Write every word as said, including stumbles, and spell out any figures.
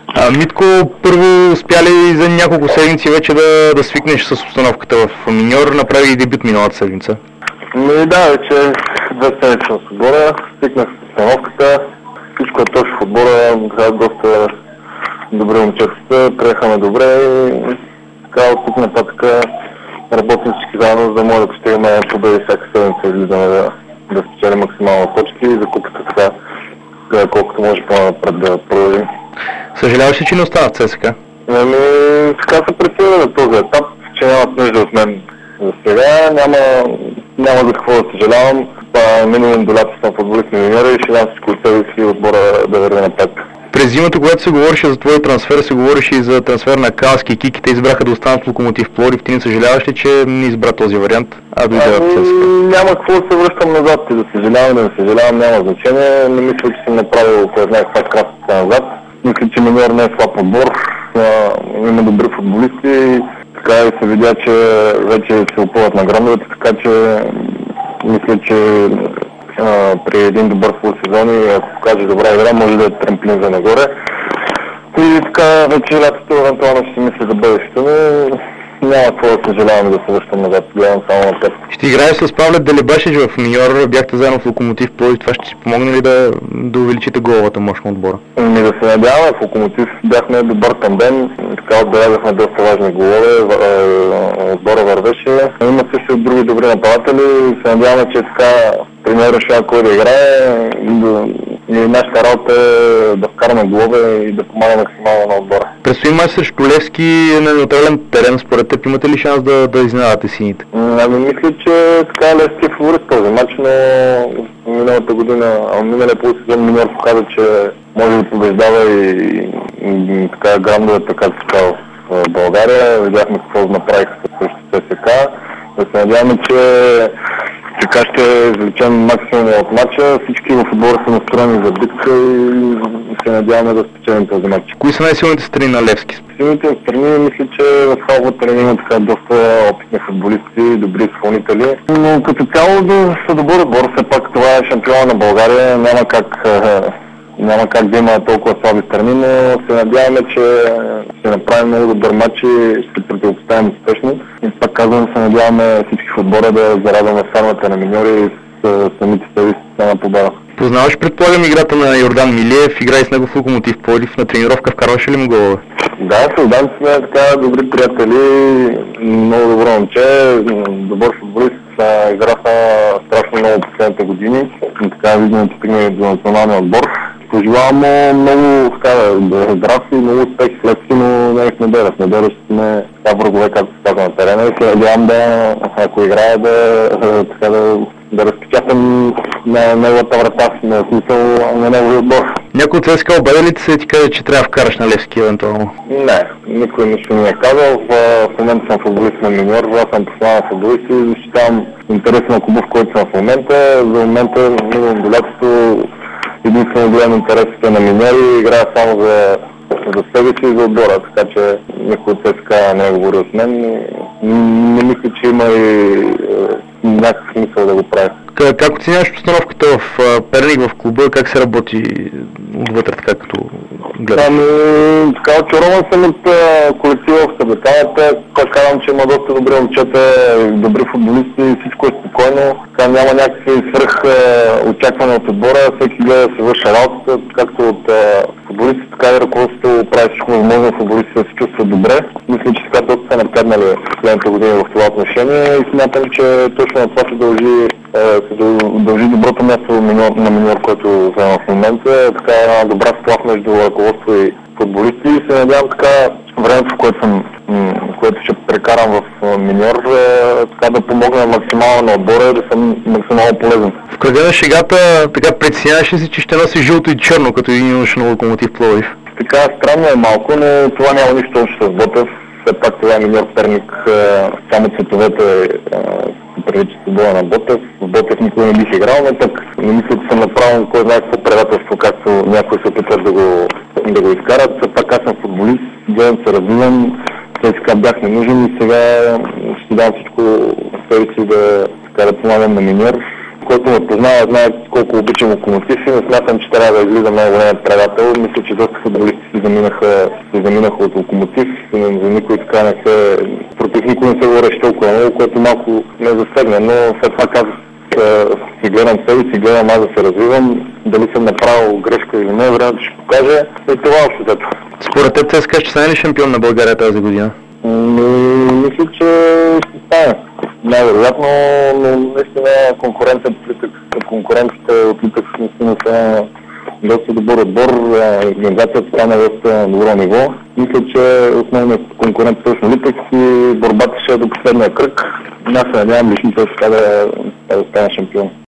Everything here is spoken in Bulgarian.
А, Митко, първо успя ли за няколко седмици вече да, да свикнеш с обстановката в Миньор? Направи и дебют миналата седмица. Ми да, вече две седмици в отбора, стикнах с обстановката, всичко е точно в отбора, доста добри момчета, приехаме добре и така от тук нататък работим всички заедно, за да може да постигаме победи всяка седмица и да, да, да спечелим максимално точки и за купата така, колкото може по-напред да продължим. Съжаляваш ли, че не остана в ЦСКА? Ами, така се преценя на този етап, че нямат нужда от мен за сега, няма, няма за какво да съжалявам. Това минимум до лято съм футболист на Миньора и ще дам всичко от себе си отбора да върви напред. През зимата, когато се говореше за твой трансфер, се говореше и за трансфер на Калски и Кики. Те избраха да останат в Локомотив Пловдив. Ти не съжаляваш ли, че не избра този вариант, а дойде в ЦСКА? Няма какво да се връщам назад и да съжалявам, да не съжалявам, няма значение. Не мисля, че съм направил кой знае каква крачка назад. Мисля, че Миньор не е слаб отбор, има добри футболисти. Така и се видя, че вече се опъват на грандовете, така че мисля, че а, при един добър полусезон и ако покаже добра игра, може да е трамплин за нагоре. И така вече лятото евентуално ще си мисля за бъдещето, но няма какво да съжалявам да се връщам назад, гледам само на теб. Ще играеш с Павле Делебашич в Миньор, бяхте заедно в Локомотив Пловдив, това ще си помогне ли да, да увеличите головата мощ на отбора? Ми да се надяваме, в Локомотив бяхме добър тандем, така отбелязахме доста важни голове, отбора вървеше. Има също други добри нападатели, се надяваме, че така пример решава кой да играе и нашата работа е да вкараме голове и да помагаме максимално на отбора. Предстои мач срещу Левски на неутрален терен, според теб имате ли шанс да, да изненадате сините? Ами мисля, че така Левски е фаворит този мач, но миналата година, а миналия полусезон Миньор показа, че може да побеждава и, и, и така грандовете, както така в България. Видяхме какво направиха срещу ЦСКА. Да се надяваме, че така ще извлечем максимум от матча. Всички в отбора са настроени за битка и се надяваме да спечелим този матч. Кои са най-силните страни на Левски? Силните страни, мисля, че в халвата има така доста опитни футболисти, добри изпълнители. Но като цяло да са добър отбор, все пак това е шампион на България, няма как, няма как да има толкова слаби страни, но се надяваме, че ще направим много добър матч и ще противопоставим успешно. И пак казвам, се надяваме всички в отбора да зарадваме фармата на Миньор и с самите себе си на победа. Познаваш, предполагам, играта на Йордан Милиев, играй с него в Локомотив Пловдив, на тренировка вкарваше ли му голове? Да, с Йордан сме така добри приятели, много добро момче, добър футболист, игра страшно много последните години, така видно, че стигне до националния отбор. Пожелавам му много здрав и много успех в Левски, но не в неделя. В неделя ще сме така врагове, както се казва на терена и се надявам да, ако играя, да, така да, да разпечатам на неговата врата, на смисъл на неговия отбор. Някой от ЦСКА обади ли се ти каже, че трябва да вкараш на Левски евентуално? Не, никой нищо не е казал. В, в момента съм футболист на Миньор, аз съм професионален футболист и защитавам интереса на клуба, в който съм в момента. За момента миналото до лятото единствено гледам интересите на Миньор и играя само за, за себе си и за отбора, така че никой от ЦСКА не е говорил с мен. Не, не мисля, че има и е, някакъв смисъл да го правя. Как, как оценяваш постановката в Перник, в клуба, как се работи отвътре, така като гледаш? Ами, така очарован съм от колектива в съблеканията. Пак казвам, че има доста добри момчета, добри футболисти, всичко е спокойно. Така няма някакви свръх очаквания от отбора, всеки гледа да се върши работата, както от футболистите, така и ръководството прави всичко възможно, футболистите да се чувстват добре. Мисля, че така доста са напреднали последните години в това отношение и смятам, че точно на това се дължи се дължи доброто място на Миньор, който взема в момента. Така една добра сплав между ръководство и футболисти и се надявам така времето, в което, съм, което ще прекарам в Миньор, така да помогна максимално на отбора и да съм максимално полезен. В кръга на шегата така преценяваш ли си, че ще носи жълто и черно, като един юнош на Локомотив Пловдив? Така странно е малко, но това няма нищо общо с Ботев. Все пак това е Миньор Перник, само цветовете прилича с футбола на Ботев. В Ботев никой не бих играл, но пък не мисля, че съм направил кой знае какво предателство, както някои се опитват да го, да го изкарат. Все пак аз съм футболист, гледам се, развивам, ЦСКА бях ненужен и сега ще дам всичко себе си да, така, да помагам на Миньор, който ме познава, знае колко обичам Локомотив и не смятам, че трябва да излиза много голям предател. Мисля, че доста футболисти си заминаха, си заминаха от Локомотив, за никой така не се, против никой не се говореше толкова много, което малко ме засегна, но все пак аз си гледам себе си, гледам аз да се развивам, дали съм направил грешка или не, времето ще покаже и това общото. Според теб ЦСКА ще стане ли шампион на България тази година? Мисля, че ще стане. Най-вероятно, но наистина конкурентът плитък, конкурентите от Литък наистина са доста добър отбор, организацията стане доста добро ниво. Мисля, че основният конкурент е точно Литък и борбата ще е до последния кръг. Аз се надявам лично да стане шампион.